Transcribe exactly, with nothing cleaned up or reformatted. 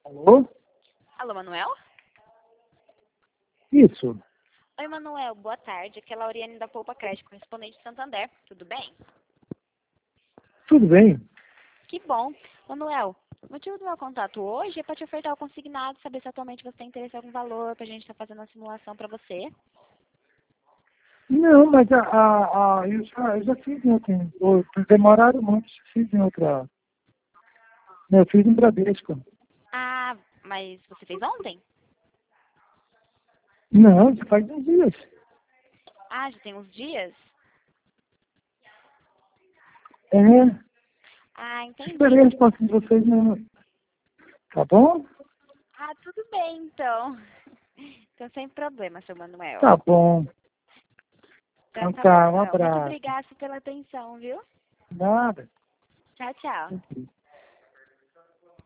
Alô? Alô, Manuel? Isso. Oi, Manuel, boa tarde. Aqui é a Lauriane da Poupa Crédito, correspondente de Santander. Tudo bem? Tudo bem? Que bom. Manuel, o motivo do meu contato hoje é para te ofertar o consignado, saber se atualmente você tem interesse em algum valor, para a gente estar fazendo uma simulação para você. Não, mas a, a, a, eu, já, eu já fiz em outra. ou- Demoraram muito, já fiz em outra. Eu fiz em Bradesco. Ah, mas você fez ontem? Não, já faz uns dias. Ah, já tem uns dias? É. Ah, Esperei a entendi. resposta de vocês mesmo. Tá bom? Ah, tudo bem, então. Então, sem problema, seu Manuel. Tá bom. Então, Então tá bom, tá, um Manuel. Muito abraço. obrigada pela atenção, viu? Nada. Tchau, tchau.